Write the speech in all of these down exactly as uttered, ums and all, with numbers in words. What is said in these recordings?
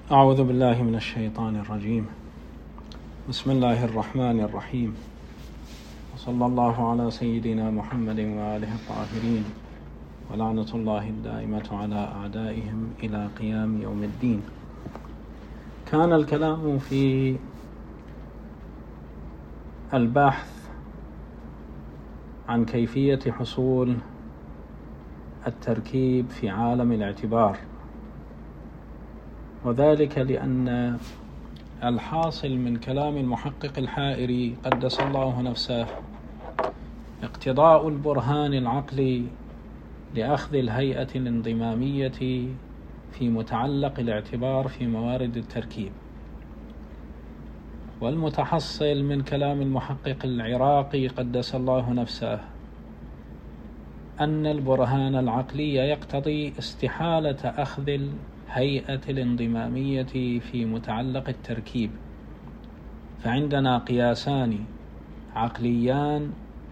أعوذ بالله من الشيطان الرجيم. بسم الله الرحمن الرحيم، وصلى الله على سيدنا محمد وآله الطاهرين، ولعنة الله الدائمة على أعدائهم إلى قيام يوم الدين. كان الكلام في البحث عن كيفية حصول التركيب في عالم الاعتبار، وذلك لأن الحاصل من كلام المحقق الحائري قدس الله نفسه اقتضاء البرهان العقلي لأخذ الهيئة الانضمامية في متعلق الاعتبار في موارد التركيب، والمتحصل من كلام المحقق العراقي قدس الله نفسه أن البرهان العقلي يقتضي استحالة أخذ الهيئة الانضمامية في متعلق التركيب، فعندنا قياسان عقليان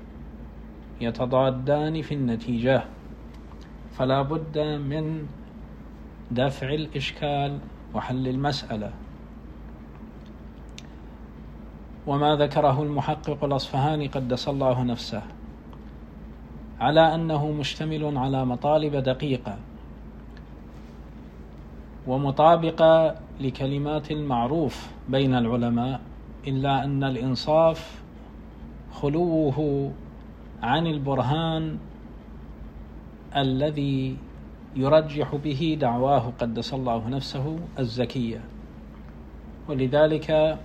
يتضادان في النتيجة، فلا بد من دفع الإشكال وحل المسألة. وما ذكره المحقق الأصفهاني قدس الله نفسه على أنه مشتمل على مطالب دقيقة ومطابقة لكلمات المعروف بين العلماء، إلا أن الإنصاف خلوه عن البرهان الذي يرجح به دعواه قدس الله نفسه الزكية. ولذلك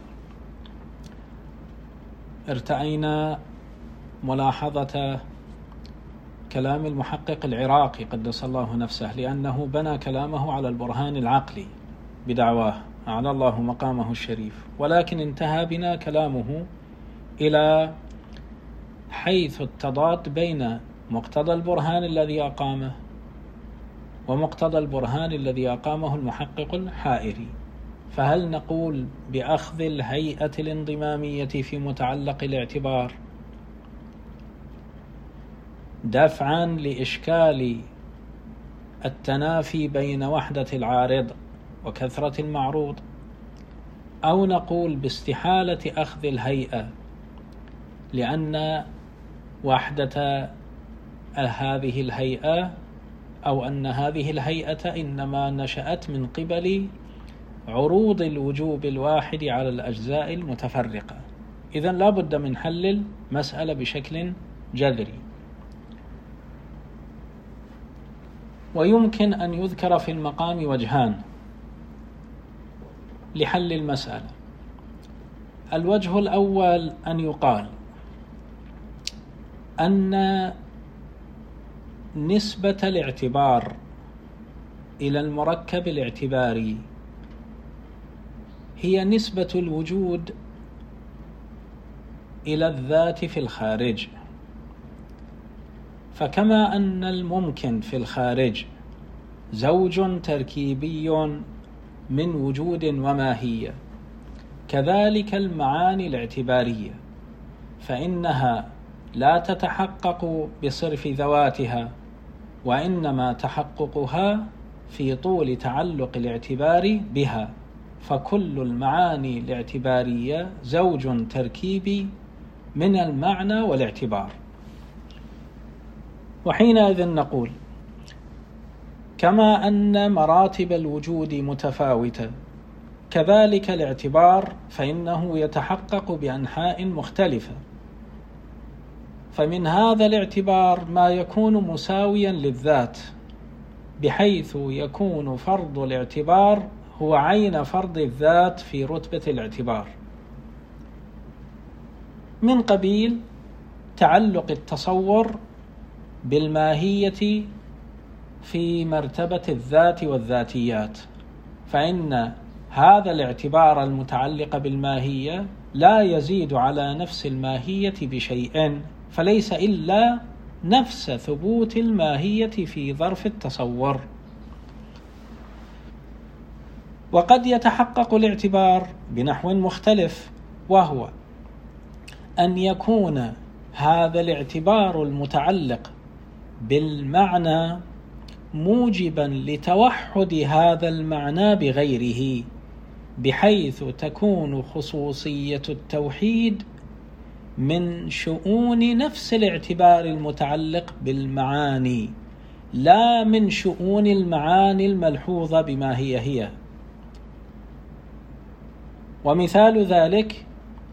ارتأينا ملاحظة كلام المحقق العراقي قدس الله نفسه، لأنه بنى كلامه على البرهان العقلي بدعواه أعلى الله مقامه الشريف، ولكن انتهى بنا كلامه إلى حيث التضاد بين مقتضى البرهان الذي أقامه ومقتضى البرهان الذي أقامه المحقق الحائري. فهل نقول بأخذ الهيئة الانضمامية في متعلق الاعتبار دفعا لإشكال التنافي بين وحدة العارض وكثرة المعروض، أو نقول باستحالة أخذ الهيئة لأن وحدة هذه الهيئة أو أن هذه الهيئة إنما نشأت من قبل عروض الوجوب الواحد على الأجزاء المتفرقة؟ إذن لا بد من حل المسألة بشكل جذري. ويمكن أن يذكر في المقام وجهان لحل المسألة. الوجه الأول أن يقال أن نسبة الاعتبار إلى المركب الاعتباري هي نسبة الوجود إلى الذات في الخارج، فكما أن الممكن في الخارج زوج تركيبي من وجود وماهية، كذلك المعاني الاعتبارية فإنها لا تتحقق بصرف ذواتها، وإنما تحققها في طول تعلق الاعتبار بها، فكل المعاني الاعتبارية زوج تركيبي من المعنى والاعتبار. وحينئذ نقول كما أن مراتب الوجود متفاوتة، كذلك الاعتبار فإنه يتحقق بأنحاء مختلفة، فمن هذا الاعتبار ما يكون مساويا للذات، بحيث يكون فرض الاعتبار هو عين فرض الذات في رتبة الاعتبار، من قبيل تعلق التصور بالماهية في مرتبة الذات والذاتيات، فإن هذا الاعتبار المتعلق بالماهية لا يزيد على نفس الماهية بشيء، فليس إلا نفس ثبوت الماهية في ظرف التصور. وقد يتحقق الاعتبار بنحو مختلف، وهو أن يكون هذا الاعتبار المتعلق بالمعنى موجبا لتوحد هذا المعنى بغيره، بحيث تكون خصوصية التوحيد من شؤون نفس الاعتبار المتعلق بالمعاني، لا من شؤون المعاني الملحوظة بما هي هي. ومثال ذلك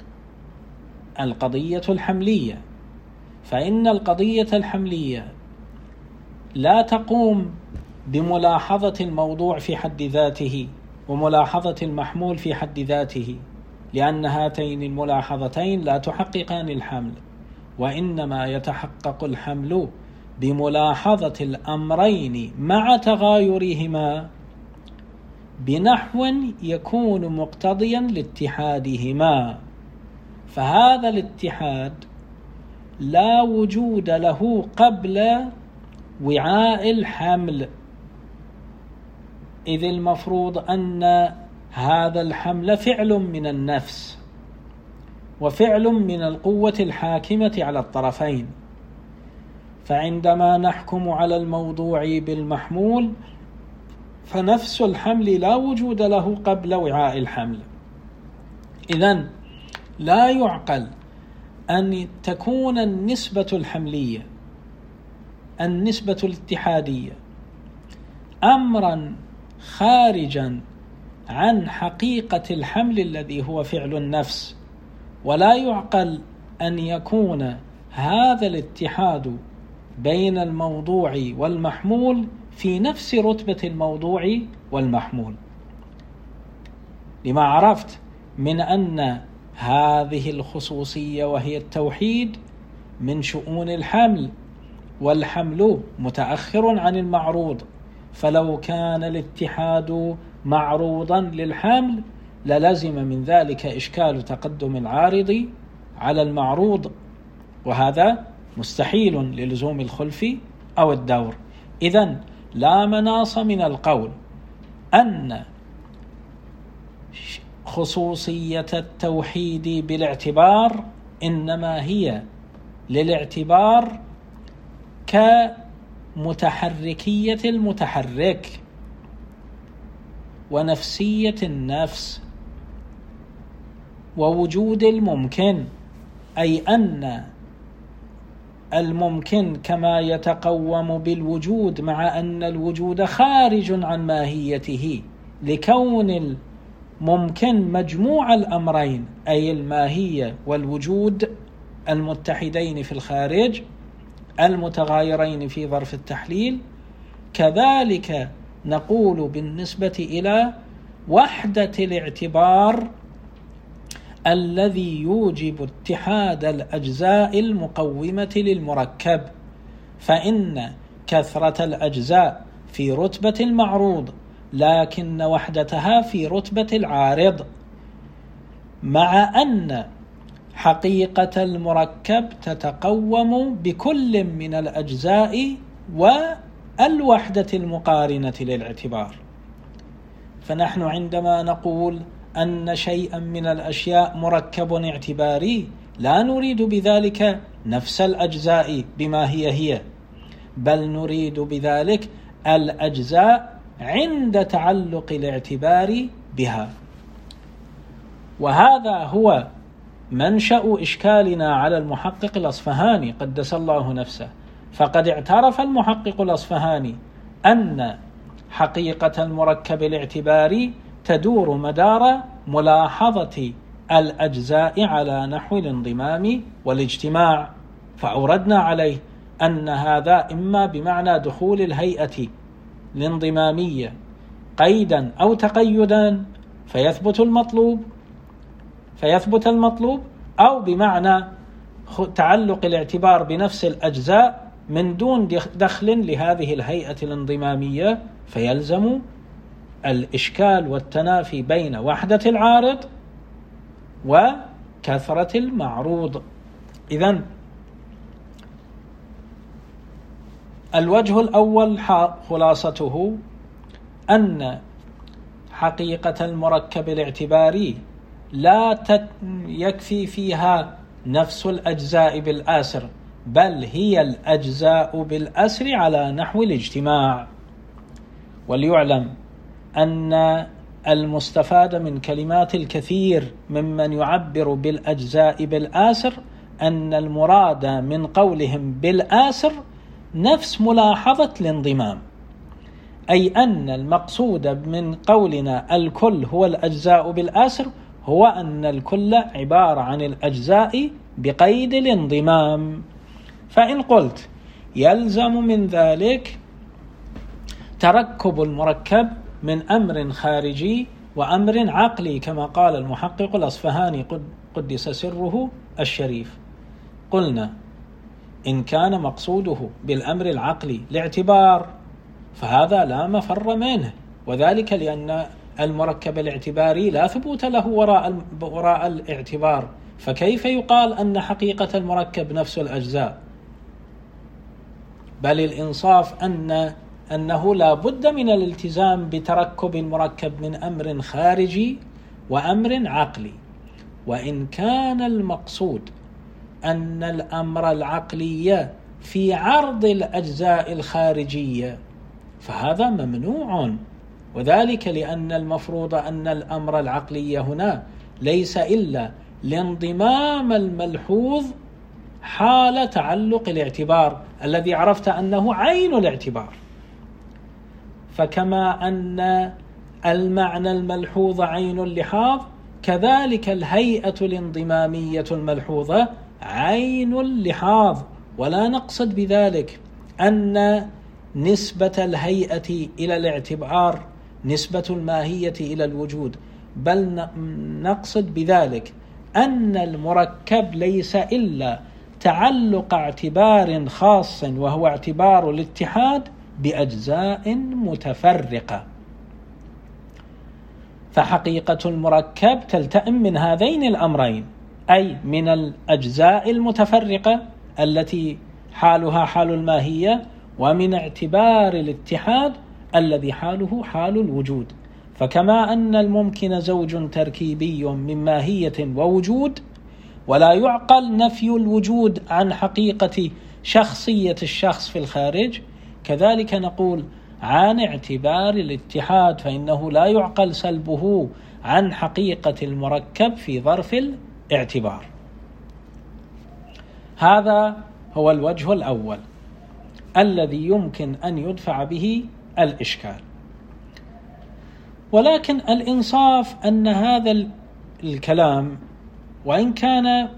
القضية الحملية، فإن القضية الحملية لا تقوم بملاحظة الموضوع في حد ذاته وملاحظة المحمول في حد ذاته، لأن هاتين الملاحظتين لا تحققان الحمل، وإنما يتحقق الحمل بملاحظة الأمرين مع تغايرهما بنحو يكون مقتضيا لاتحادهما. فهذا الاتحاد لا وجود له قبل وعاء الحمل، إذ المفروض أن هذا الحمل فعل من النفس وفعل من القوة الحاكمة على الطرفين، فعندما نحكم على الموضوع بالمحمول فنفس الحمل لا وجود له قبل وعاء الحمل. إذن لا يعقل أن تكون النسبة الحملية النسبة الاتحادية أمرا خارجا عن حقيقة الحمل الذي هو فعل النفس، ولا يعقل أن يكون هذا الاتحاد بين الموضوع والمحمول في نفس رتبة الموضوع والمحمول، لما عرفت من أن هذه الخصوصية وهي التوحيد من شؤون الحمل، والحمل متأخر عن المعروض، فلو كان الاتحاد معروضا للحمل للزم من ذلك إشكال تقدم العارض على المعروض، وهذا مستحيل للزوم الخلف أو الدور. إذن لا مناص من القول أن خصوصية التوحيد بالاعتبار إنما هي للاعتبار كمتحركية المتحرك ونفسية النفس ووجود الممكن، أي أن الممكن كما يتقوم بالوجود مع أن الوجود خارج عن ماهيته، لكون الممكن مجموع الأمرين أي الماهية والوجود المتحدين في الخارج المتغايرين في ظرف التحليل. كذلك نقول بالنسبة إلى وحدة الاعتبار الذي يوجب اتحاد الأجزاء المقومة للمركب، فإن كثرة الأجزاء في رتبة المعروض لكن وحدتها في رتبة العارض، مع أن حقيقة المركب تتقوم بكل من الأجزاء والوحدة المقارنة للاعتبار. فنحن عندما نقول أن شيئا من الأشياء مركب اعتباري لا نريد بذلك نفس الأجزاء بما هي هي، بل نريد بذلك الأجزاء عند تعلق الاعتبار بها. وهذا هو منشأ إشكالنا على المحقق الأصفهاني قدس الله نفسه، فقد اعترف المحقق الأصفهاني أن حقيقة المركب الاعتباري تدور مدار ملاحظة الأجزاء على نحو الانضمام والاجتماع، فأوردنا عليه أن هذا إما بمعنى دخول الهيئة الانضمامية قيدا أو تقيدا فيثبت المطلوب فيثبت المطلوب أو بمعنى تعلق الاعتبار بنفس الأجزاء من دون دخل لهذه الهيئة الانضمامية، فيلزم الإشكال والتنافي بين وحدة العارض وكثرة المعروض. إذن الوجه الأول خلاصته أن حقيقة المركب الاعتباري لا يكفي فيها نفس الأجزاء بالأسر، بل هي الأجزاء بالأسر على نحو الاجتماع. وليعلم أن المستفادة من كلمات الكثير ممن يعبر بالأجزاء بالآسر أن المراد من قولهم بالآسر نفس ملاحظة الانضمام، أي أن المقصود من قولنا الكل هو الأجزاء بالآسر هو أن الكل عبارة عن الأجزاء بقيد الانضمام. فإن قلت يلزم من ذلك تركب المركب من أمر خارجي وأمر عقلي كما قال المحقق الأصفهاني قدس سره الشريف، قلنا إن كان مقصوده بالأمر العقلي الاعتبار فهذا لا مفر منه، وذلك لأن المركب الاعتباري لا ثبوت له وراء وراء الاعتبار، فكيف يقال أن حقيقة المركب نفس الأجزاء؟ بل الإنصاف أن أنه لا بد من الالتزام بتركب المركب من أمر خارجي وأمر عقلي. وإن كان المقصود أن الأمر العقلي في عرض الأجزاء الخارجية فهذا ممنوع، وذلك لأن المفروض أن الأمر العقلي هنا ليس إلا الانضمام الملحوظ حال تعلق الاعتبار الذي عرفت أنه عين الاعتبار. فكما أن المعنى الملحوظ عين اللحاظ كذلك الهيئة الانضمامية الملحوظة عين اللحاظ، ولا نقصد بذلك أن نسبة الهيئة إلى الاعتبار نسبة الماهية إلى الوجود، بل نقصد بذلك أن المركب ليس إلا تعلق اعتبار خاص وهو اعتبار الاتحاد بأجزاء متفرقة. فحقيقة المركب تلتئم من هذين الأمرين، أي من الأجزاء المتفرقة التي حالها حال الماهية، ومن اعتبار الاتحاد الذي حاله حال الوجود. فكما أن الممكن زوج تركيبي من ماهية ووجود، ولا يعقل نفي الوجود عن حقيقة شخصية الشخص في الخارج، كذلك نقول عن اعتبار الاتحاد فإنه لا يعقل سلبه عن حقيقة المركب في ظرف الاعتبار. هذا هو الوجه الأول الذي يمكن أن يدفع به الإشكال. ولكن الإنصاف أن هذا الكلام وإن كان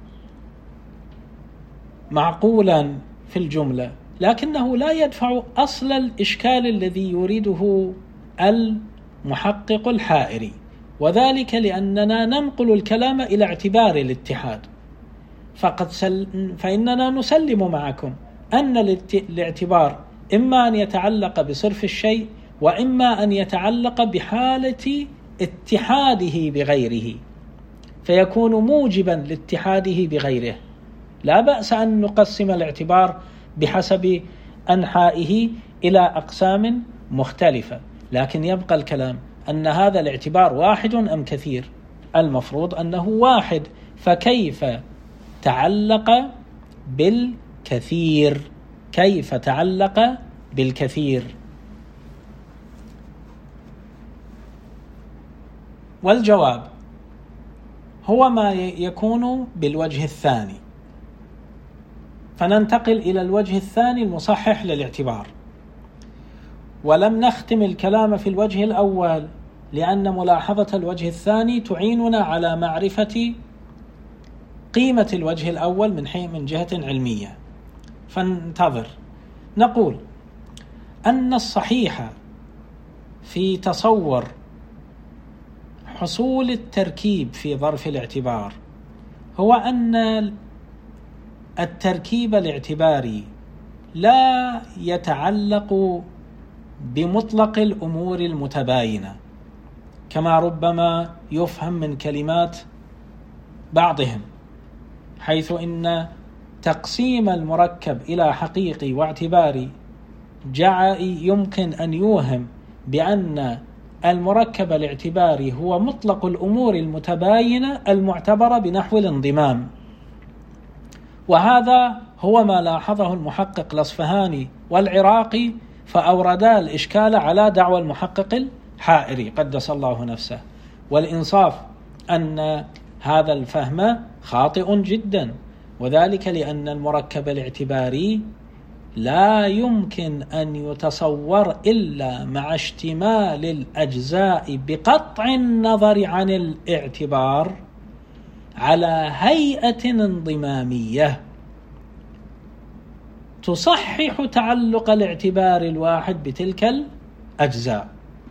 معقولا في الجملة لكنه لا يدفع أصل الإشكال الذي يريده المحقق الحائري، وذلك لأننا ننقل الكلام إلى اعتبار الاتحاد. فقد سل... فإننا نسلم معكم أن الاعتبار إما أن يتعلق بصرف الشيء وإما أن يتعلق بحالة اتحاده بغيره، فيكون موجبا لاتحاده بغيره. لا بأس أن نقسم الاعتبار بحسب أنحائه إلى أقسام مختلفة، لكن يبقى الكلام أن هذا الاعتبار واحد أم كثير؟ المفروض أنه واحد، فكيف تعلق بالكثير؟ كيف تعلق بالكثير؟ والجواب هو ما يكون بالوجه الثاني. فننتقل إلى الوجه الثاني المصحح للاعتبار، ولم نختم الكلام في الوجه الأول لأن ملاحظة الوجه الثاني تعيننا على معرفة قيمة الوجه الأول من حين من جهة علمية. فانتظر. نقول أن الصحيح في تصور حصول التركيب في ظرف الاعتبار هو أن التركيب الاعتباري لا يتعلق بمطلق الأمور المتباينة كما ربما يفهم من كلمات بعضهم، حيث إن تقسيم المركب إلى حقيقي واعتباري جاء يمكن أن يوهم بأن المركب الاعتباري هو مطلق الأمور المتباينة المعتبرة بنحو الانضمام. وهذا هو ما لاحظه المحقق الأصفهاني والعراقي، فأوردا الإشكال على دعوى المحقق الحائري قدس الله نفسه. والإنصاف أن هذا الفهم خاطئ جدا، وذلك لأن المركب الاعتباري لا يمكن أن يتصور إلا مع اشتمال الأجزاء بقطع النظر عن الاعتبار على هيئة انضمامية تصحح تعلق الاعتبار الواحد بتلك الأجزاء.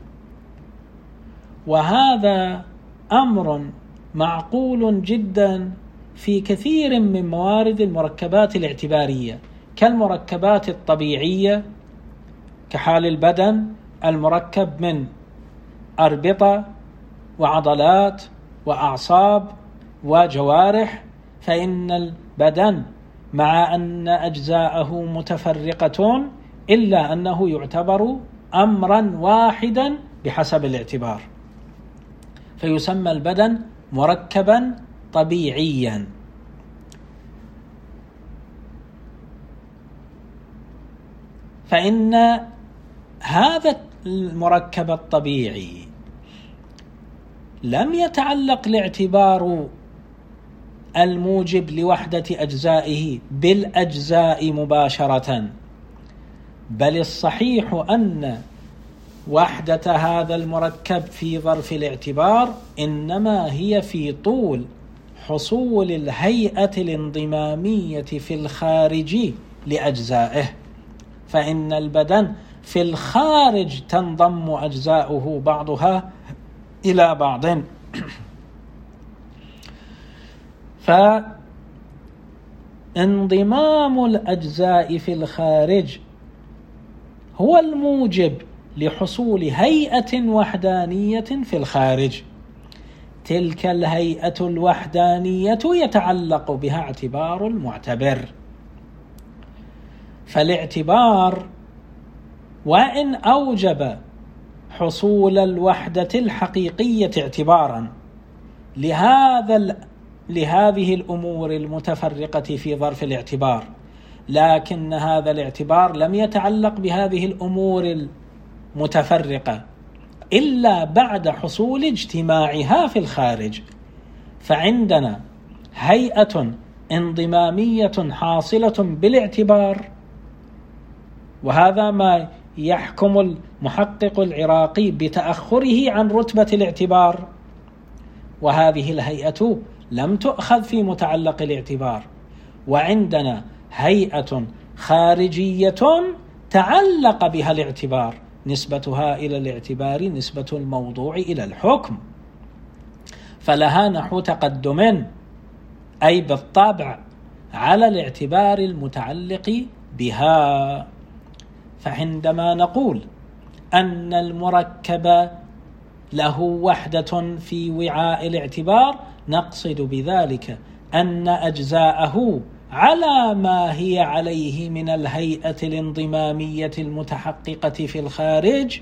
وهذا أمر معقول جدا في كثير من موارد المركبات الاعتبارية، كالمركبات الطبيعية كحال البدن المركب من أربطة وعضلات وأعصاب وجوارح، فإن البدن مع أن أجزاءه متفرقة إلا أنه يعتبر أمرا واحدا بحسب الاعتبار، فيسمى البدن مركبا طبيعيا. فإن هذا المركب الطبيعي لم يتعلق الاعتبار الموجب لوحدة أجزائه بالأجزاء مباشرة، بل الصحيح أن وحدة هذا المركب في ظرف الاعتبار إنما هي في طول حصول الهيئة الانضمامية في الخارج لأجزائه، فإن البدن في الخارج تنضم أجزاؤه بعضها إلى بعض. فانضمام الأجزاء في الخارج هو الموجب لحصول هيئة وحدانية في الخارج. تلك الهيئة الوحدانية يتعلق بها اعتبار المعتبر، فالاعتبار وإن أوجب حصول الوحدة الحقيقية اعتبارا لهذا لهذه الأمور المتفرقة في ظرف الاعتبار، لكن هذا الاعتبار لم يتعلق بهذه الأمور المتفرقة إلا بعد حصول اجتماعها في الخارج. فعندنا هيئة انضمامية حاصلة بالاعتبار، وهذا ما يحكم المحقق العراقي بتأخره عن رتبة الاعتبار، وهذه الهيئة لم تؤخذ في متعلق الاعتبار. وعندنا هيئة خارجية تعلق بها الاعتبار، نسبتها إلى الاعتبار نسبة الموضوع إلى الحكم، فلها نحو تقدم أي بالطبع على الاعتبار المتعلق بها. فعندما نقول أن المركب له وحدة في وعاء الاعتبار نقصد بذلك أن أجزاءه على ما هي عليه من الهيئة الانضمامية المتحققة في الخارج،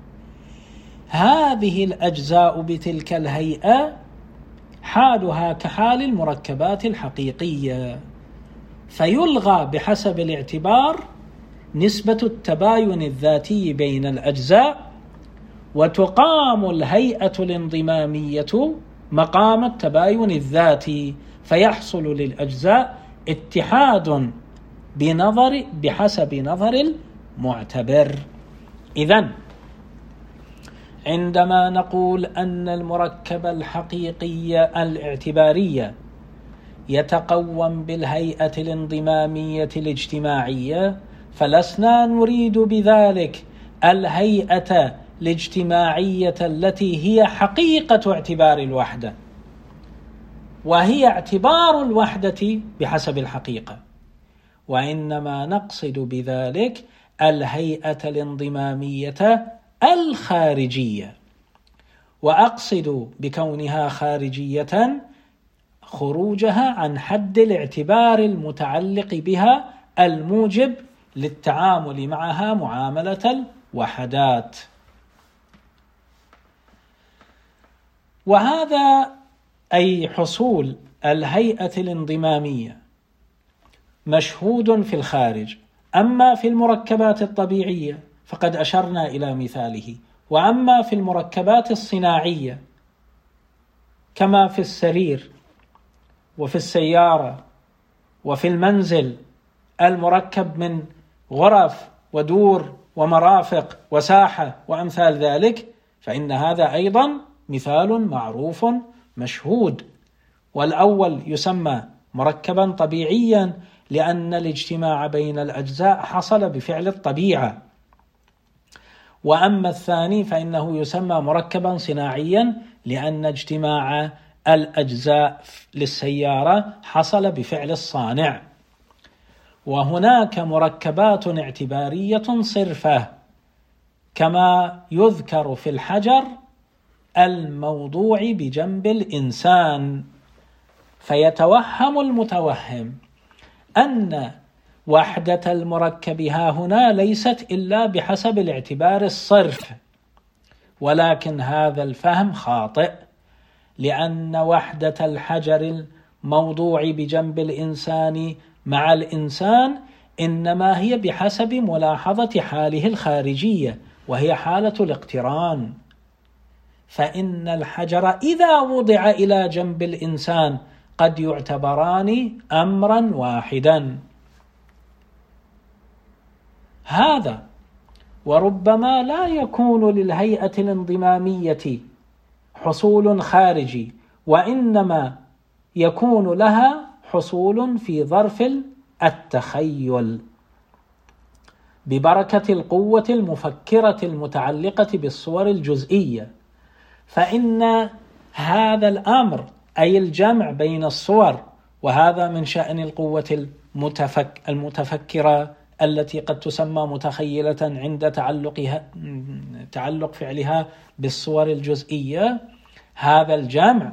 هذه الأجزاء بتلك الهيئة حالها كحال المركبات الحقيقية، فيلغى بحسب الاعتبار نسبة التباين الذاتي بين الأجزاء، وتقام الهيئة الانضمامية مقام التباين الذاتي، فيحصل للأجزاء اتحاد بنظر بحسب نظر المعتبر. إذن عندما نقول أن المركب الحقيقي الاعتباري يتقوم بالهيئة الانضمامية الاجتماعية، فلسنا نريد بذلك الهيئة الاجتماعية التي هي حقيقة اعتبار الوحدة، وهي اعتبار الوحدة بحسب الحقيقة، وإنما نقصد بذلك الهيئة الانضمامية الخارجية. وأقصد بكونها خارجية خروجها عن حد الاعتبار المتعلق بها الموجب للتعامل معها معاملة الوحدات. وهذا أي حصول الهيئة الانضمامية مشهود في الخارج. أما في المركبات الطبيعية فقد أشرنا إلى مثاله، وأما في المركبات الصناعية كما في السرير وفي السيارة وفي المنزل المركب من غرف ودور ومرافق وساحة وأمثال ذلك، فإن هذا أيضا مثال معروف مشهود. والأول يسمى مركبا طبيعيا لأن الاجتماع بين الأجزاء حصل بفعل الطبيعة، وأما الثاني فإنه يسمى مركبا صناعيا لأن اجتماع الأجزاء للسيارة حصل بفعل الصانع. وهناك مركبات اعتبارية صرفة كما يذكر في الحجر الموضوع بجنب الإنسان، فيتوهم المتوهم أن وحدة المركب ها هنا ليست إلا بحسب الاعتبار الصرف، ولكن هذا الفهم خاطئ، لأن وحدة الحجر الموضوع بجنب الإنسان مع الإنسان إنما هي بحسب ملاحظة حاله الخارجية، وهي حالة الاقتران. فإن الحجر إذا وضع إلى جنب الإنسان قد يعتبران أمرا واحدا. هذا وربما لا يكون للهيئة الانضمامية حصول خارجي، وإنما يكون لها حصول في ظرف التخيل ببركة القوة المفكرة المتعلقة بالصور الجزئية. فإن هذا الأمر أي الجمع بين الصور، وهذا من شأن القوة المتفك المتفكرة التي قد تسمى متخيلة عند تعلقها تعلق فعلها بالصور الجزئية، هذا الجمع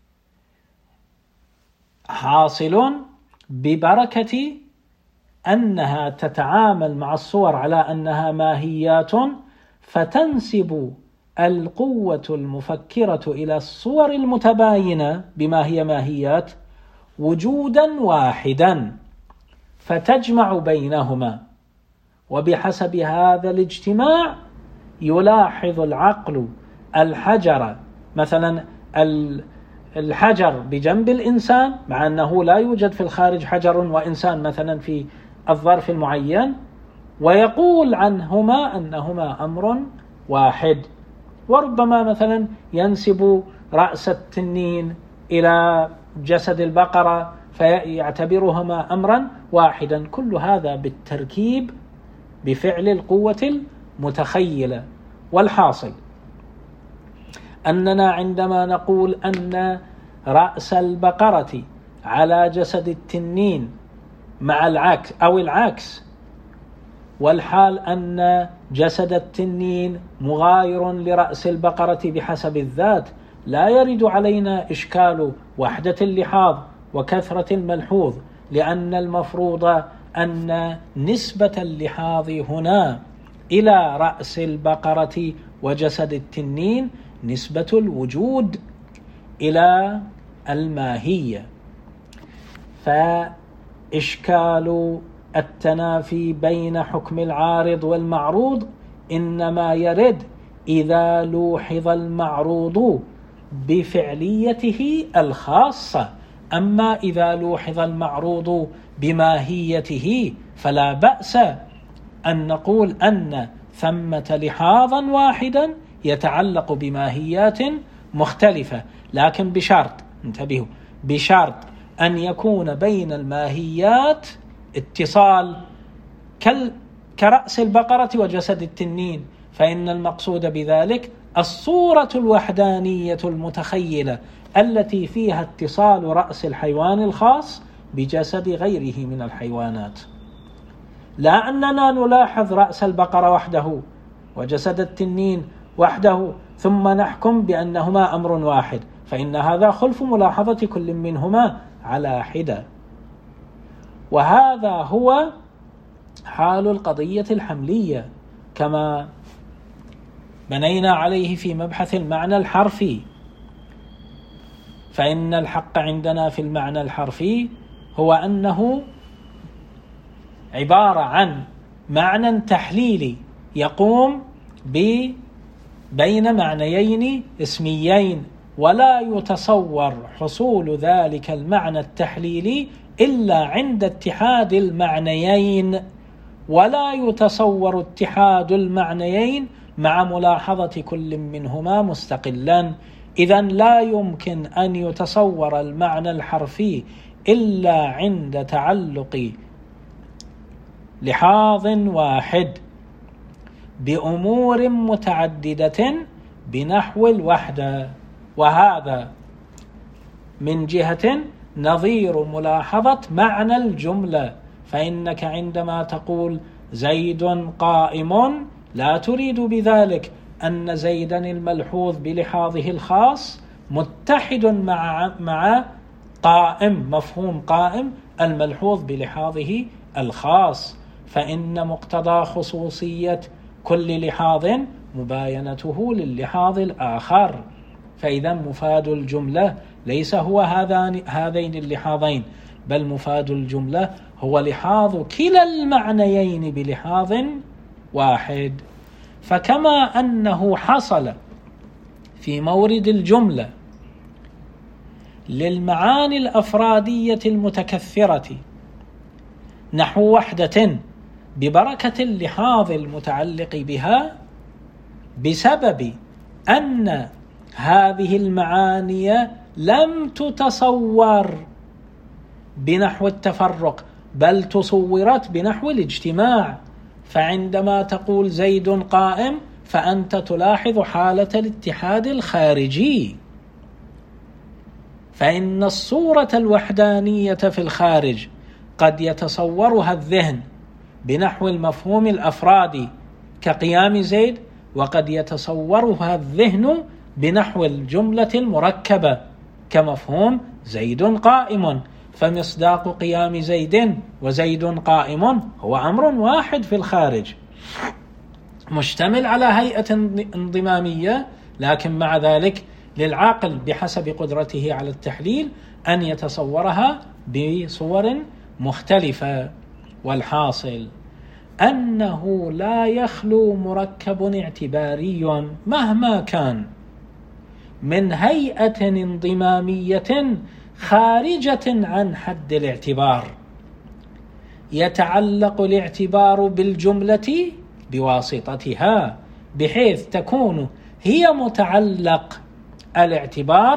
حاصل ببركة أنها تتعامل مع الصور على أنها ماهيات، فتنسب القوة المفكرة إلى الصور المتباينة بما هي ماهيات وجودا واحدا، فتجمع بينهما. وبحسب هذا الاجتماع يلاحظ العقل الحجر، مثلا الحجر بجنب الإنسان مع أنه لا يوجد في الخارج حجر وإنسان مثلا في الظرف المعين، ويقول عنهما أنهما أمر واحد. وربما مثلا ينسب رأس التنين إلى جسد البقرة فيعتبرهما أمرا واحدا. كل هذا بالتركيب بفعل القوة المتخيلة. والحاصل أننا عندما نقول أن رأس البقرة على جسد التنين مع العكس أو العكس، والحال أن جسد التنين مغاير لرأس البقرة بحسب الذات، لا يرد علينا إشكال وحدة اللحاظ وكثرة الملحوظ، لأن المفروض أن نسبة اللحاظ هنا إلى رأس البقرة وجسد التنين نسبة الوجود إلى الماهية. فإشكال التنافي بين حكم العارض والمعروض إنما يرد إذا لوحظ المعروض بفعليته الخاصة، أما إذا لوحظ المعروض بماهيته فلا بأس أن نقول أن ثمة لحاظا واحدا يتعلق بماهيات مختلفة، لكن بشرط، انتبهوا، بشرط أن يكون بين الماهيات اتصال كرأس البقرة وجسد التنين، فإن المقصود بذلك الصورة الوحدانية المتخيلة التي فيها اتصال رأس الحيوان الخاص بجسد غيره من الحيوانات، لا أننا نلاحظ رأس البقرة وحده وجسد التنين وحده ثم نحكم بأنهما أمر واحد، فإن هذا خلف ملاحظة كل منهما على حدة. وهذا هو حال القضية الحملية كما بنينا عليه في مبحث المعنى الحرفي. فإن الحق عندنا في المعنى الحرفي هو أنه عبارة عن معنى تحليلي يقوم بين معنيين اسميين، ولا يتصور حصول ذلك المعنى التحليلي إلا عند اتحاد المعنيين، ولا يتصور اتحاد المعنيين مع ملاحظة كل منهما مستقلا. إذن لا يمكن أن يتصور المعنى الحرفي إلا عند تعلق لحاظ واحد بأمور متعددة بنحو الوحدة، وهذا من جهة نظير ملاحظة معنى الجملة. فإنك عندما تقول زيد قائم لا تريد بذلك أن زيدا الملحوظ بلحاظه الخاص متحد مع مع قائم، مفهوم قائم الملحوظ بلحاظه الخاص، فإن مقتضى خصوصية كل لحاظ مباينته لللحاظ الآخر. فإذا مفاد الجملة ليس هو هذان هذين اللحاظين، بل مفاد الجملة هو لحاظ كلا المعنيين بلحاظ واحد. فكما أنه حصل في مورد الجملة للمعاني الأفرادية المتكثرة نحو وحدة ببركة اللحاظ المتعلق بها، بسبب أن هذه المعاني لم تتصور بنحو التفرق بل تصورت بنحو الاجتماع. فعندما تقول زيد قائم فأنت تلاحظ حالة الاتحاد الخارجي، فإن الصورة الوحدانية في الخارج قد يتصورها الذهن بنحو المفهوم الأفرادي كقيام زيد، وقد يتصورها الذهن بنحو الجملة المركبة كمفهوم زيد قائم. فمصداق قيام زيد وزيد قائم هو أمر واحد في الخارج مشتمل على هيئة انضمامية، لكن مع ذلك للعاقل بحسب قدرته على التحليل أن يتصورها بصور مختلفة. والحاصل أنه لا يخلو مركب اعتباري مهما كان من هيئة انضمامية خارجة عن حد الاعتبار، يتعلق الاعتبار بالجملة بواسطتها، بحيث تكون هي متعلق الاعتبار،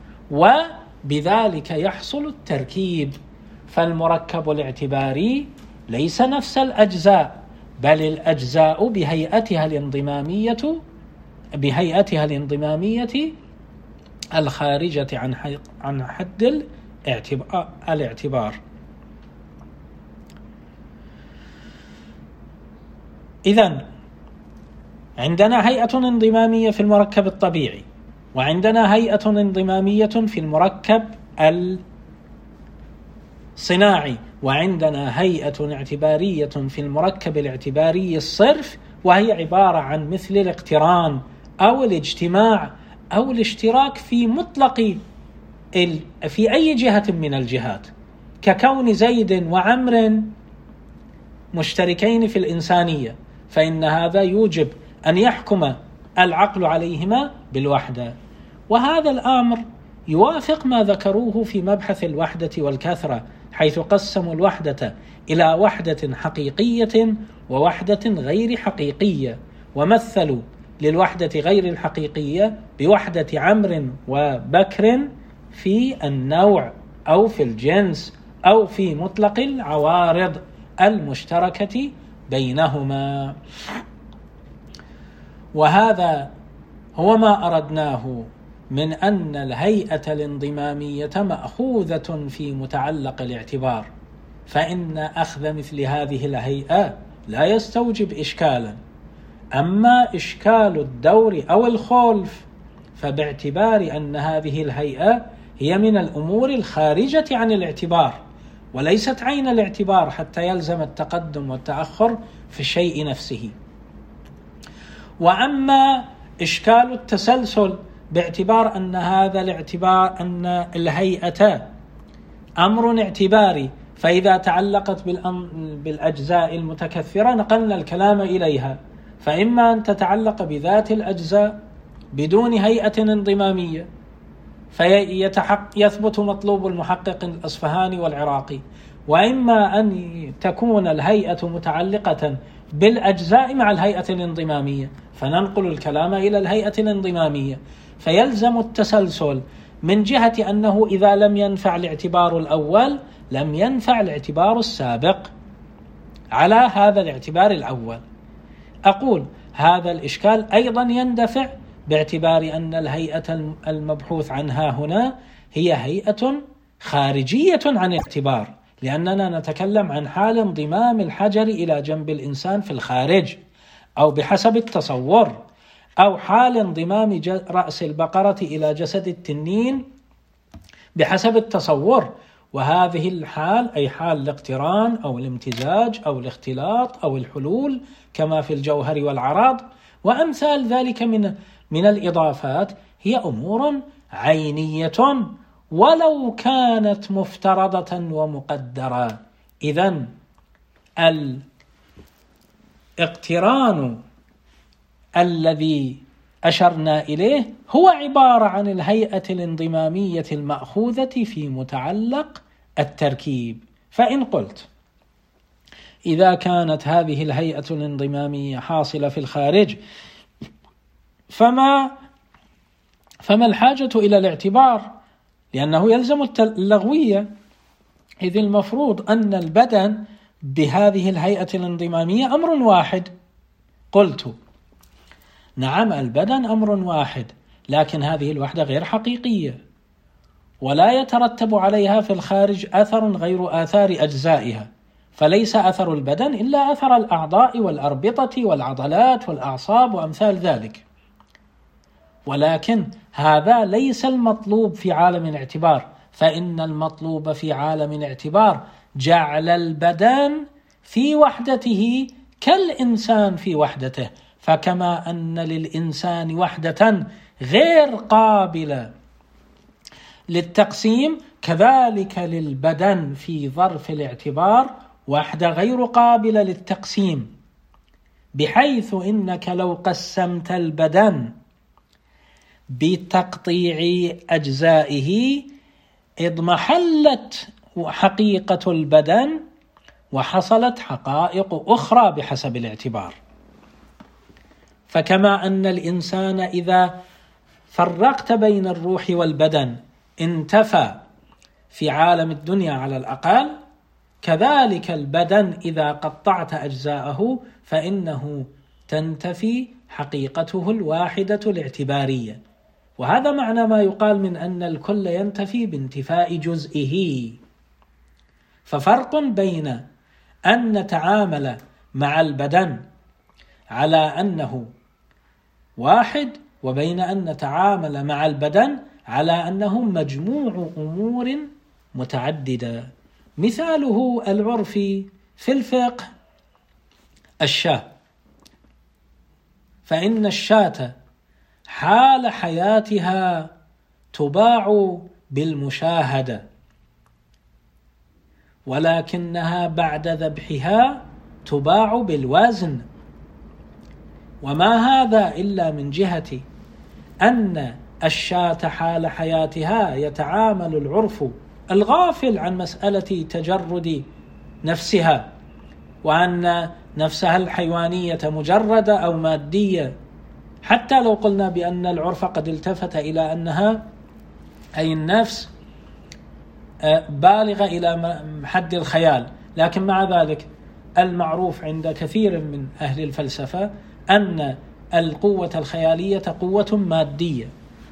وبذلك يحصل التركيب. فالمركب الاعتباري ليس نفس الأجزاء، بل الأجزاء بهيئتها الانضمامية بهيئتها الانضمامية الخارجة عن عن حد الاعتبار. إذن عندنا هيئة انضمامية في المركب الطبيعي، وعندنا هيئة انضمامية في المركب الصناعي، وعندنا هيئة اعتبارية في المركب الاعتباري الصرف، وهي عبارة عن مثل الاقتران أو الاجتماع أو الاشتراك في مطلق في أي جهة من الجهات، ككون زيد وعمر مشتركين في الإنسانية، فإن هذا يوجب أن يحكم العقل عليهما بالوحدة. وهذا الأمر يوافق ما ذكروه في مبحث الوحدة والكثرة، حيث قسموا الوحدة إلى وحدة حقيقية ووحدة غير حقيقية، ومثلوا للوحدة غير الحقيقية بوحدة عمرو وبكر في النوع أو في الجنس أو في مطلق العوارض المشتركة بينهما. وهذا هو ما أردناه من أن الهيئة الانضمامية مأخوذة في متعلق الاعتبار، فإن أخذ مثل هذه الهيئة لا يستوجب إشكالا. أما إشكال الدور أو الخلف فباعتبار أن هذه الهيئة هي من الأمور الخارجة عن الاعتبار وليست عين الاعتبار حتى يلزم التقدم والتأخر في الشيء نفسه. وأما إشكال التسلسل باعتبار أن هذا الاعتبار أن الهيئة أمر اعتباري، فإذا تعلقت بالأجزاء المتكثرة نقلنا الكلام إليها، فإما أن تتعلق بذات الأجزاء بدون هيئة انضمامية فيثبت مطلوب المحقق الأصفهاني والعراقي، وإما أن تكون الهيئة متعلقة بالأجزاء مع الهيئة الانضمامية فننقل الكلام إلى الهيئة الانضمامية، فيلزم التسلسل من جهة أنه إذا لم ينفع الاعتبار الأول لم ينفع الاعتبار السابق على هذا الاعتبار الأول. أقول هذا الإشكال أيضا يندفع باعتبار أن الهيئة المبحوث عنها هنا هي هيئة خارجية عن الاعتبار، لأننا نتكلم عن حال انضمام الحجر إلى جنب الإنسان في الخارج أو بحسب التصور، أو حال انضمام رأس البقرة إلى جسد التنين بحسب التصور، وهذه الحال أي حال الاقتران أو الامتزاج أو الاختلاط أو الحلول كما في الجوهر والعرض وأمثال ذلك من من الإضافات هي أمور عينية ولو كانت مفترضة ومقدرة. إذن الاقتران الذي أشرنا إليه هو عبارة عن الهيئة الانضمامية المأخوذة في متعلق التركيب. فإن قلت إذا كانت هذه الهيئة الانضمامية حاصلة في الخارج فما فما الحاجة إلى الاعتبار؟ لأنه يلزم اللغوية، إذ المفروض أن البدن بهذه الهيئة الانضمامية أمر واحد. قلت نعم البدن أمر واحد، لكن هذه الوحدة غير حقيقية ولا يترتب عليها في الخارج أثر غير آثار أجزائها، فليس أثر البدن إلا أثر الأعضاء والأربطة والعضلات والأعصاب وأمثال ذلك. ولكن هذا ليس المطلوب في عالم الاعتبار، فإن المطلوب في عالم الاعتبار جعل البدن في وحدته كالإنسان في وحدته، فكما أن للإنسان وحدة غير قابلة للتقسيم كذلك للبدن في ظرف الاعتبار وحدة غير قابلة للتقسيم، بحيث إنك لو قسمت البدن بتقطيع أجزائه اضمحلت حقيقة البدن وحصلت حقائق أخرى بحسب الاعتبار. فكما أن الإنسان إذا فرقت بين الروح والبدن انتفى في عالم الدنيا على الأقل، كذلك البدن إذا قطعت أجزاءه فإنه تنتفي حقيقته الواحدة الاعتبارية. وهذا معنى ما يقال من أن الكل ينتفي بانتفاء جزئه. ففرق بين أن نتعامل مع البدن على أنه واحد وبين أن نتعامل مع البدن على أنه مجموع أمور متعددة. مثاله العرفي في الفقه الشاة، فإن الشاة حال حياتها تباع بالمشاهدة، ولكنها بعد ذبحها تباع بالوزن. وما هذا إلا من جهة أن الشاة حال حياتها يتعامل العرف الغافل عن مسألة تجرد نفسها، وأن نفسها الحيوانية مجردة أو مادية، حتى لو قلنا بأن العرف قد التفت إلى أنها أي النفس بالغة إلى حد الخيال، لكن مع ذلك المعروف عند كثير من أهل الفلسفة أن القوة الخيالية قوة مادية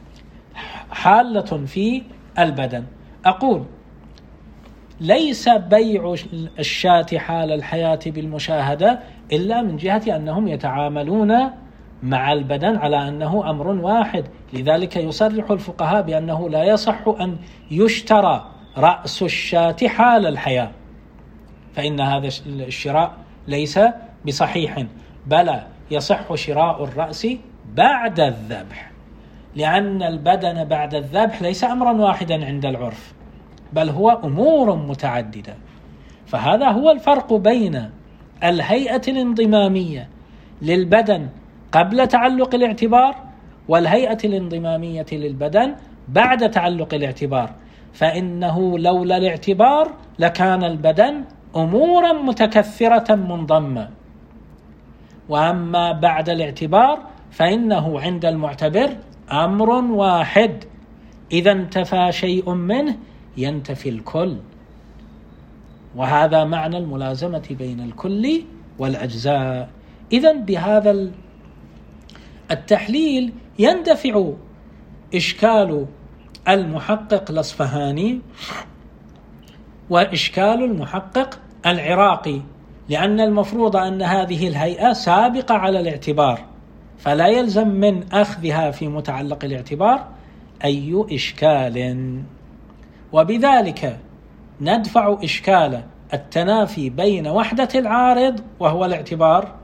حالة في البدن. أقول ليس بيع الشاة حال الحياة بالمشاهدة إلا من جهة أنهم يتعاملون مع البدن على أنه أمر واحد، لذلك يصرح الفقهاء بأنه لا يصح أن يشترى رأس الشاة حال الحياة، فإن هذا الشراء ليس بصحيح، بل يصح شراء الرأس بعد الذبح، لأن البدن بعد الذبح ليس أمرا واحدا عند العرف، بل هو أمور متعددة. فهذا هو الفرق بين الهيئة الانضمامية للبدن قبل تعلق الاعتبار والهيئة الانضمامية للبدن بعد تعلق الاعتبار، فإنه لولا الاعتبار لكان البدن أمورا متكثرة منضمة، وأما بعد الاعتبار فإنه عند المعتبر أمر واحد، إذا انتفى شيء منه ينتفي الكل، وهذا معنى الملازمة بين الكل والأجزاء. إذا بهذا التحليل يندفع إشكال المحقق الأصفهاني وإشكال المحقق العراقي، لأن المفروض أن هذه الهيئة سابقة على الاعتبار، فلا يلزم من أخذها في متعلق الاعتبار أي إشكال، وبذلك ندفع إشكال التنافي بين وحدة العارض وهو الاعتبار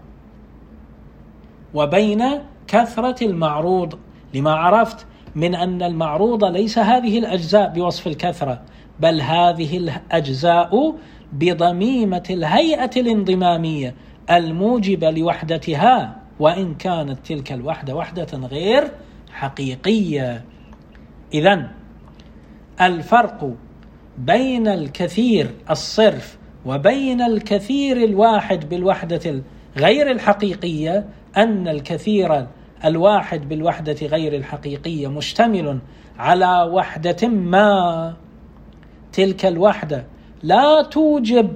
وبين كثرة المعروض، لما عرفت من أن المعروض ليس هذه الأجزاء بوصف الكثرة، بل هذه الأجزاء بضميمة الهيئة الانضمامية الموجبة لوحدتها، وإن كانت تلك الوحدة وحدة غير حقيقية. إذن الفرق بين الكثير الصرف وبين الكثير الواحد بالوحدة غير الحقيقية أن الكثير الواحد بالوحدة غير الحقيقية مشتمل على وحدة ما، تلك الوحدة لا توجب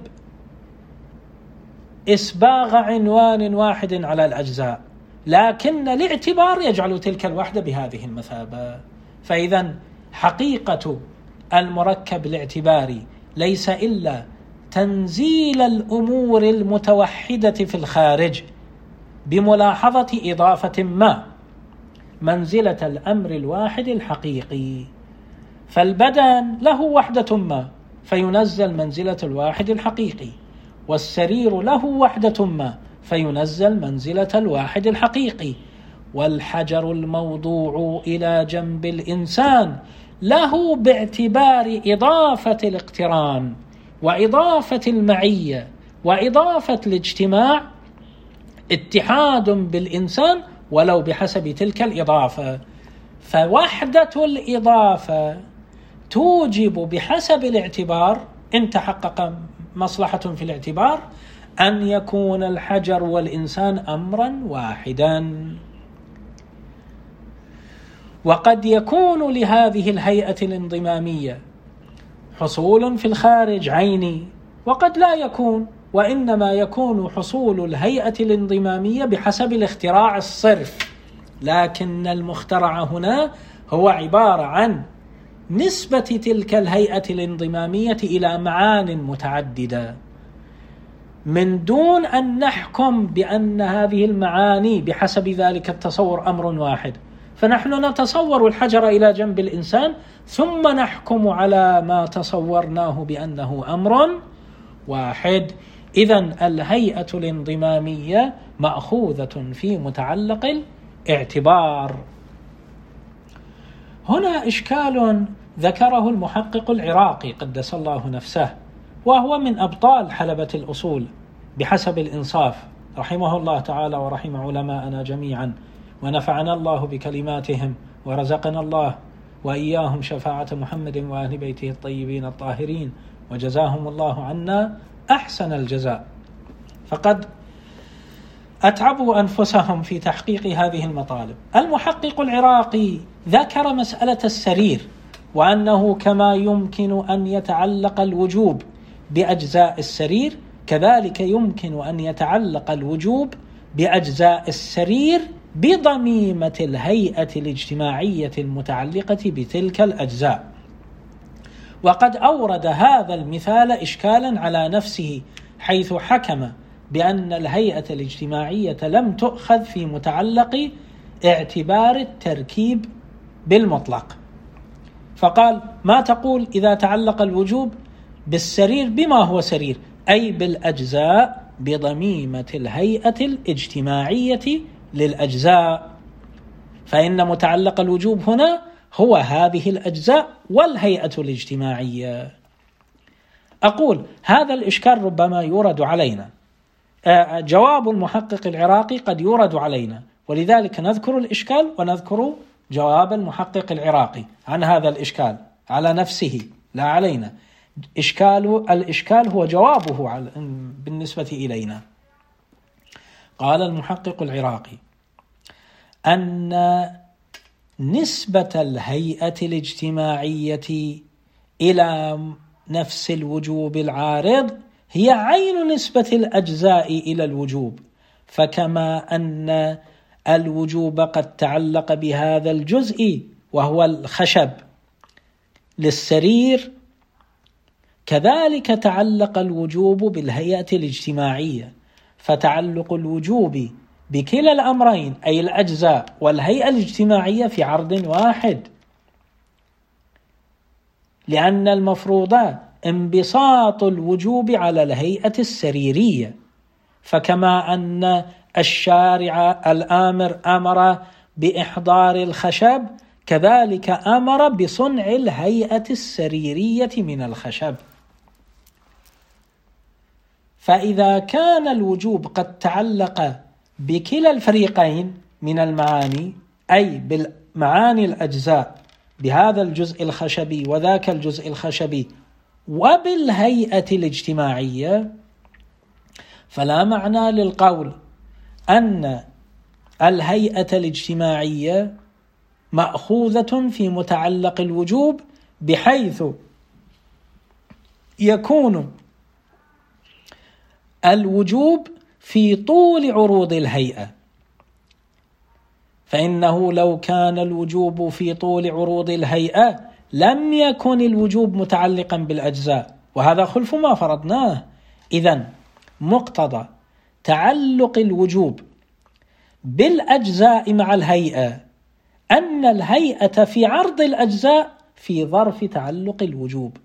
إسباغ عنوان واحد على الأجزاء، لكن الاعتبار يجعل تلك الوحدة بهذه المثابة. فإذا حقيقة المركب الاعتباري ليس إلا تنزيل الأمور المتوحدة في الخارج بملاحظة إضافة ما منزلة الأمر الواحد الحقيقي، فالبدن له وحدة ما فينزل منزلة الواحد الحقيقي، والسرير له وحدة ما فينزل منزلة الواحد الحقيقي، والحجر الموضوع إلى جنب الإنسان له باعتبار إضافة الاقتران وإضافة المعية وإضافة الاجتماع اتحاد بالإنسان ولو بحسب تلك الإضافة، فوحدة الإضافة توجب بحسب الاعتبار إن تحقق مصلحة في الاعتبار أن يكون الحجر والإنسان أمرا واحدا. وقد يكون لهذه الهيئة الانضمامية حصول في الخارج عيني، وقد لا يكون، وإنما يكون حصول الهيئة الانضمامية بحسب الاختراع الصرف، لكن المخترع هنا هو عبارة عن نسبة تلك الهيئة الانضمامية إلى معان متعددة، من دون أن نحكم بأن هذه المعاني بحسب ذلك التصور أمر واحد. فنحن نتصور الحجر إلى جنب الإنسان ثم نحكم على ما تصورناه بأنه أمر واحد. إذن الهيئة الانضمامية مأخوذة في متعلق الاعتبار. هنا إشكال ذكره المحقق العراقي قدس الله نفسه، وهو من أبطال حلبة الأصول بحسب الإنصاف، رحمه الله تعالى ورحم علماءنا جميعا، ونفعنا الله بكلماتهم، ورزقنا الله وإياهم شفاعة محمد وأهل بيته الطيبين الطاهرين، وجزاهم الله عنا أحسن الجزاء. فقد أتعبوا أنفسهم في تحقيق هذه المطالب. المحقق العراقي ذكر مسألة السرير، وأنه كما يمكن أن يتعلق الوجوب بأجزاء السرير كذلك يمكن أن يتعلق الوجوب بأجزاء السرير بضميمة الهيئة الاجتماعية المتعلقة بتلك الأجزاء. وقد أورد هذا المثال إشكالا على نفسه، حيث حكم بأن الهيئة الاجتماعية لم تؤخذ في متعلق اعتبار التركيب بالمطلق، فقال: ما تقول إذا تعلق الوجوب بالسرير بما هو سرير، أي بالأجزاء بضميمة الهيئة الاجتماعية للأجزاء، فإن متعلق الوجوب هنا هو هذه الأجزاء والهيئة الاجتماعية. أقول هذا الإشكال ربما يورد علينا، جواب المحقق العراقي قد يورد علينا، ولذلك نذكر الإشكال ونذكر جواب المحقق العراقي عن هذا الإشكال على نفسه لا علينا. إشكال الإشكال هو جوابه بالنسبة إلينا. قال المحقق العراقي أن نسبة الهيئة الاجتماعية إلى نفس الوجوب العارض هي عين نسبة الأجزاء إلى الوجوب، فكما أن الوجوب قد تعلق بهذا الجزء وهو الخشب للسرير، كذلك تعلق الوجوب بالهيئة الاجتماعية، فتعلق الوجوب بكلا الأمرين أي الأجزاء والهيئة الاجتماعية في عرض واحد، لأن المفروض انبساط الوجوب على الهيئة السريرية، فكما أن الشارع الآمر أمر بإحضار الخشب كذلك أمر بصنع الهيئة السريرية من الخشب. فإذا كان الوجوب قد تعلق بكلا الفريقين من المعاني أي بالمعاني الأجزاء بهذا الجزء الخشبي وذاك الجزء الخشبي وبالهيئة الاجتماعية، فلا معنى للقول أن الهيئة الاجتماعية مأخوذة في متعلق الوجوب بحيث يكون الوجوب في طول عروض الهيئة، فإنه لو كان الوجوب في طول عروض الهيئة لم يكن الوجوب متعلقا بالأجزاء، وهذا خلف ما فرضناه. إذن مقتضى تعلق الوجوب بالأجزاء مع الهيئة أن الهيئة في عرض الأجزاء في ظرف تعلق الوجوب،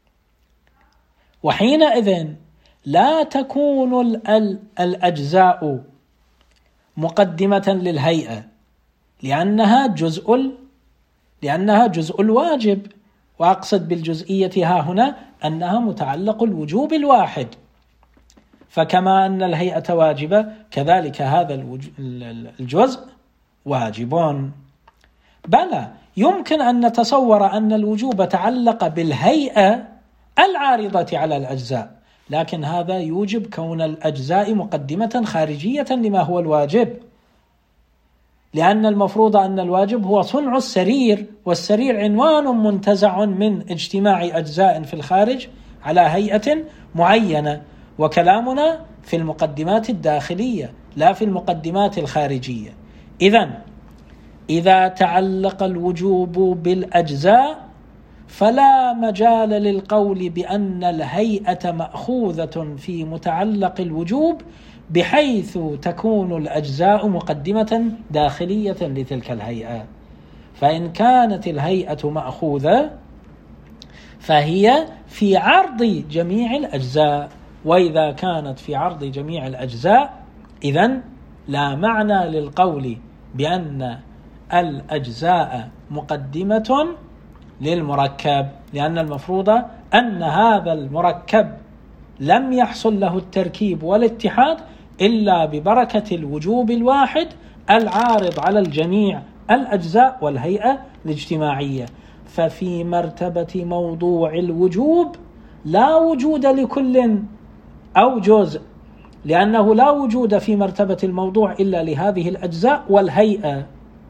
وحينئذ لا تكون الأجزاء مقدمة للهيئة لأنها جزء لأنها جزء الواجب، وأقصد بالجزئية ها هنا أنها متعلق الوجوب الواحد، فكما أن الهيئة واجبة كذلك هذا الجزء واجب. بلى يمكن أن نتصور أن الوجوب تعلق بالهيئة العارضة على الأجزاء، لكن هذا يوجب كون الأجزاء مقدمة خارجية لما هو الواجب، لأن المفروض أن الواجب هو صنع السرير، والسرير عنوان منتزع من اجتماع أجزاء في الخارج على هيئة معينة، وكلامنا في المقدمات الداخلية لا في المقدمات الخارجية. إذن إذا تعلق الوجوب بالأجزاء فلا مجال للقول بأن الهيئة مأخوذة في متعلق الوجوب بحيث تكون الأجزاء مقدمة داخلية لتلك الهيئة. فإن كانت الهيئة مأخوذة فهي في عرض جميع الأجزاء، وإذا كانت في عرض جميع الأجزاء إذن لا معنى للقول بأن الأجزاء مقدمة للمركب، لأن المفروض أن هذا المركب لم يحصل له التركيب والاتحاد إلا ببركة الوجوب الواحد العارض على الجميع الأجزاء والهيئة الاجتماعية. ففي مرتبة موضوع الوجوب لا وجود لكل أو جزء، لأنه لا وجود في مرتبة الموضوع إلا لهذه الأجزاء والهيئة،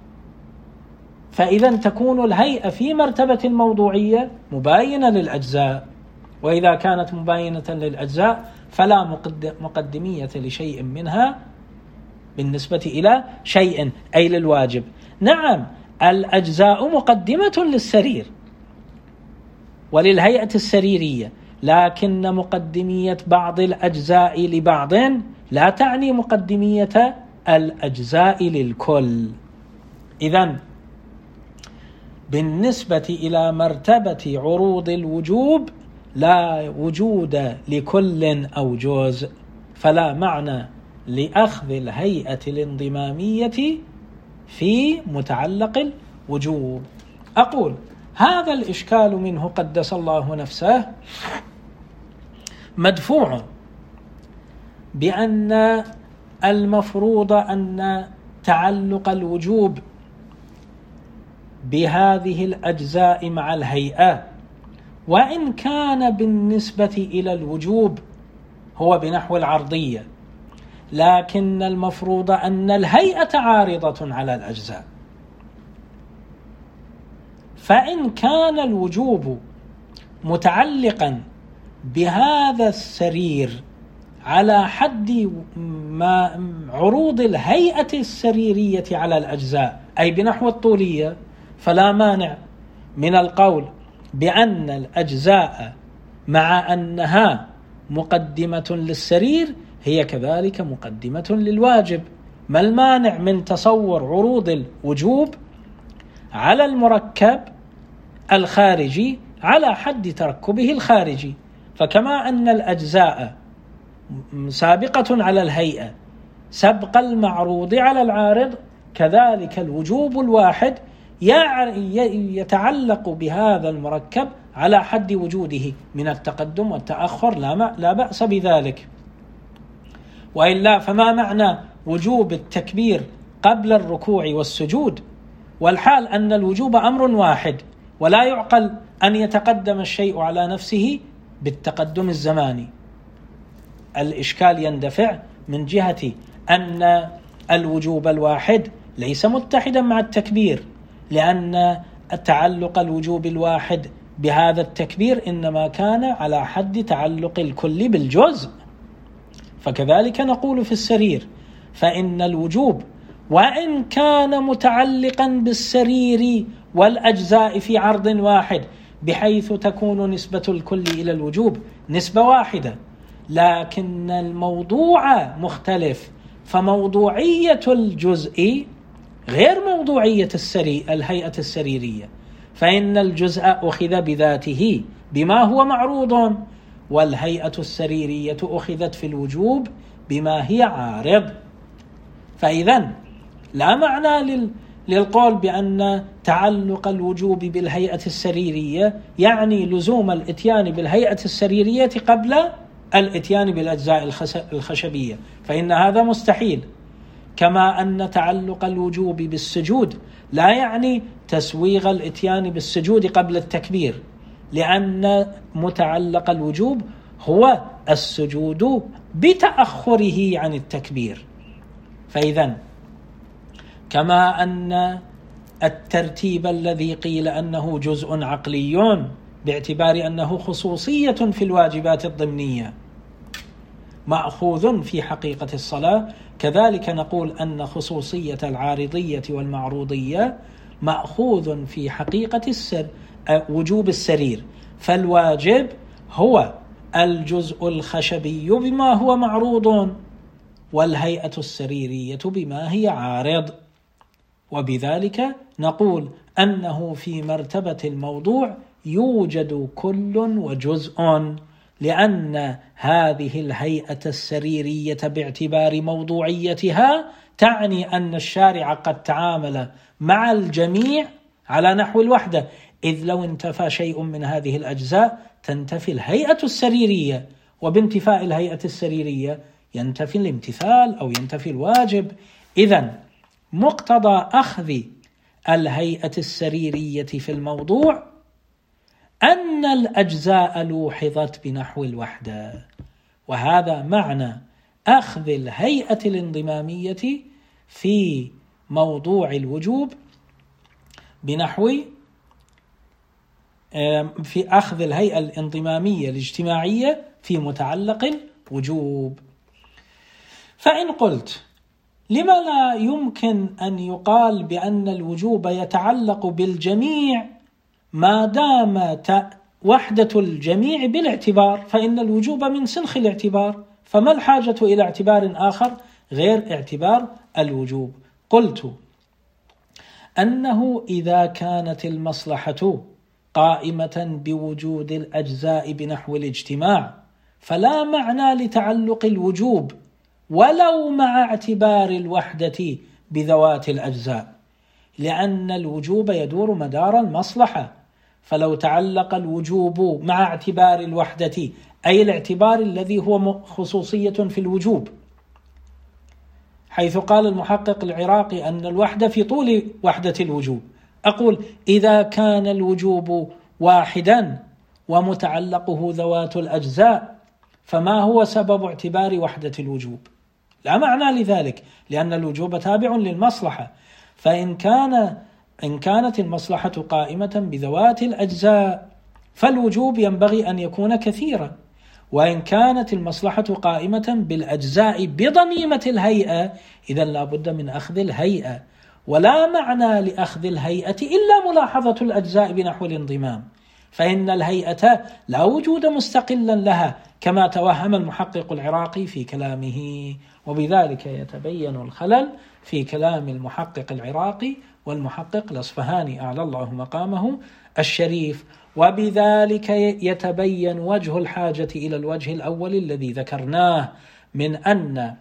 فإذا تكون الهيئة في مرتبة الموضوعية مباينة للأجزاء، وإذا كانت مباينة للأجزاء فلا مقدمية لشيء منها بالنسبة إلى شيء أي للواجب. نعم الأجزاء مقدمة للسرير وللهيئة السريرية، لكن مقدمية بعض الأجزاء لبعض لا تعني مقدمية الأجزاء للكل. إذن بالنسبة إلى مرتبة عروض الوجوب لا وجود لكل أو جزء، فلا معنى لأخذ الهيئة الانضمامية في متعلق الوجوب. أقول هذا الإشكال منه قدس الله نفسه مدفوع بأن المفروض أن تعلق الوجوب بهذه الأجزاء مع الهيئة، وإن كان بالنسبة إلى الوجوب هو بنحو العرضية، لكن المفروض أن الهيئة عارضة على الأجزاء. فإن كان الوجوب متعلقا بهذا السرير على حد ما عروض الهيئة السريرية على الأجزاء، أي بنحو الطولية، فلا مانع من القول بأن الأجزاء مع أنها مقدمة للسرير هي كذلك مقدمة للواجب. ما المانع من تصور عروض الوجوب على المركب الخارجي على حد تركبه الخارجي؟ فكما أن الأجزاء سابقة على الهيئة سبق المعروض على العارض، كذلك الوجوب الواحد يتعلق بهذا المركب على حد وجوده من التقدم والتأخر، لا لا بأس بذلك. وإلا فما معنى وجوب التكبير قبل الركوع والسجود والحال أن الوجوب أمر واحد، ولا يعقل أن يتقدم الشيء على نفسه بالتقدم الزماني؟ الإشكال يندفع من جهة أن الوجوب الواحد ليس متحدا مع التكبير، لأن تعلق الوجوب الواحد بهذا التكبير إنما كان على حد تعلق الكل بالجزء. فكذلك نقول في السرير، فإن الوجوب وإن كان متعلقا بالسرير والأجزاء في عرض واحد بحيث تكون نسبة الكل إلى الوجوب نسبة واحدة، لكن الموضوع مختلف، فموضوعية الجزء غير موضوعية السري الهيئة السريرية، فإن الجزء أخذ بذاته بما هو معروض، والهيئة السريرية أخذت في الوجوب بما هي عارض. فإذن لا معنى للقول بأن تعلق الوجوب بالهيئة السريرية يعني لزوم الاتيان بالهيئة السريرية قبل الاتيان بالأجزاء الخشبية، فإن هذا مستحيل. كما أن تعلق الوجوب بالسجود لا يعني تسويغ الاتيان بالسجود قبل التكبير، لأن متعلق الوجوب هو السجود بتأخره عن التكبير. فإذن كما أن الترتيب الذي قيل أنه جزء عقلي باعتبار أنه خصوصية في الواجبات الضمنية مأخوذ في حقيقة الصلاة، كذلك نقول أن خصوصية العارضية والمعروضية مأخوذ في حقيقة السر وجوب السرير. فالواجب هو الجزء الخشبي بما هو معروض، والهيئة السريرية بما هي عارض. وبذلك نقول أنه في مرتبة الموضوع يوجد كل وجزء، لأن هذه الهيئة السريرية باعتبار موضوعيتها تعني أن الشارع قد تعامل مع الجميع على نحو الوحدة، إذ لو انتفى شيء من هذه الأجزاء تنتفي الهيئة السريرية، وبانتفاء الهيئة السريرية ينتفي الامتثال أو ينتفي الواجب. إذن مقتضى أخذ الهيئة السريرية في الموضوع أن الأجزاء لوحظت بنحو الوحدة، وهذا معنى أخذ الهيئة الانضمامية في موضوع الوجوب بنحو في أخذ الهيئة الانضمامية الاجتماعية في متعلق الوجوب. فإن قلت لما لا يمكن أن يقال بأن الوجوب يتعلق بالجميع ما دام وحدة الجميع بالاعتبار، فإن الوجوب من سلخ الاعتبار، فما الحاجة إلى اعتبار آخر غير اعتبار الوجوب؟ قلت أنه إذا كانت المصلحة قائمة بوجود الأجزاء بنحو الاجتماع فلا معنى لتعلق الوجوب ولو مع اعتبار الوحدة بذوات الأجزاء، لأن الوجوب يدور مدار المصلحة. فلو تعلق الوجوب مع اعتبار الوحدة، أي الاعتبار الذي هو خصوصية في الوجوب، حيث قال المحقق العراقي أن الوحدة في طول وحدة الوجوب. أقول إذا كان الوجوب واحدا ومتعلقه ذوات الأجزاء فما هو سبب اعتبار وحدة الوجوب؟ لا معنى لذلك، لأن الوجوب تابع للمصلحة، فإن كان إن كانت المصلحة قائمة بذوات الأجزاء فالوجوب ينبغي أن يكون كثيرا، وإن كانت المصلحة قائمة بالأجزاء بضميمة الهيئة إذن لا بد من أخذ الهيئة، ولا معنى لأخذ الهيئة إلا ملاحظة الأجزاء بنحو الانضمام، فإن الهيئة لا وجود مستقلا لها كما توهم المحقق العراقي في كلامه، وبذلك يتبين الخلل في كلام المحقق العراقي والمحقق الأصفهاني أعلى الله مقامه الشريف. وبذلك يتبين وجه الحاجة إلى الوجه الأول الذي ذكرناه من أن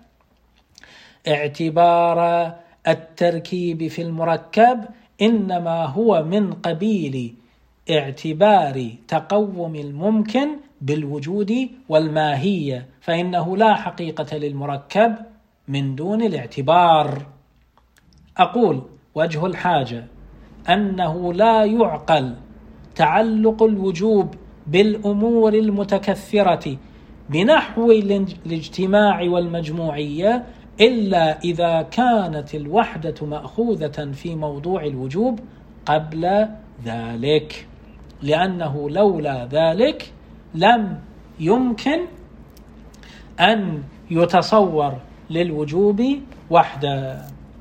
اعتبار التركيب في المركب إنما هو من قبيل اعتبار تقوم الممكن بالوجود والماهية، فإنه لا حقيقة للمركب من دون الاعتبار. أقول وجه الحاجة أنه لا يعقل تعلق الوجوب بالأمور المتكثرة بنحو الاجتماع والمجموعية إلا إذا كانت الوحدة مأخوذة في موضوع الوجوب قبل ذلك، لأنه لولا ذلك لم يمكن أن يتصور للوجوب وحده.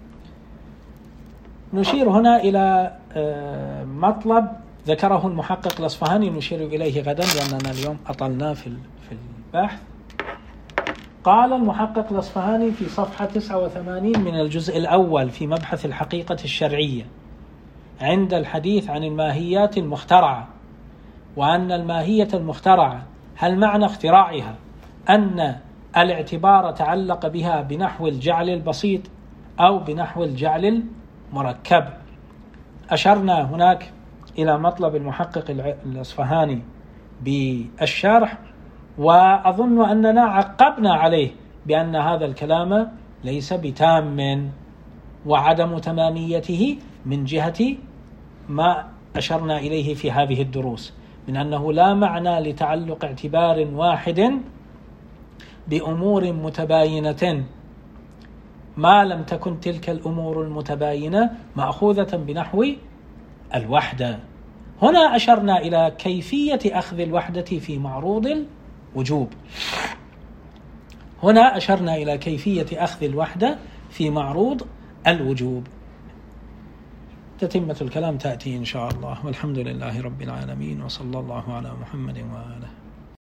نشير هنا إلى مطلب ذكره المحقق الأصفهاني نشير إليه غدا لأننا اليوم أطلنا في البحث. قال المحقق الأصفهاني في صفحة تسعة وثمانين من الجزء الأول في مبحث الحقيقة الشرعية عند الحديث عن الماهيات المخترعة، وأن الماهية المخترعة هل معنى اختراعها أن الاعتبار تعلق بها بنحو الجعل البسيط أو بنحو الجعل المركب. أشرنا هناك إلى مطلب المحقق الأصفهاني بالشرح، وأظن أننا عقبنا عليه بأن هذا الكلام ليس بتام، وعدم تماميته من جهة ما أشرنا إليه في هذه الدروس من أنه لا معنى لتعلق اعتبار واحد بأمور متباينة ما لم تكن تلك الأمور المتباينة مأخوذة بنحو الوحدة. هنا أشرنا إلى كيفية أخذ الوحدة في معروض الوجوب. هنا أشرنا إلى كيفية أخذ الوحدة في معروض الوجوب. تتمة الكلام تأتي إن شاء الله، والحمد لله رب العالمين، وصلى الله على محمد وآله.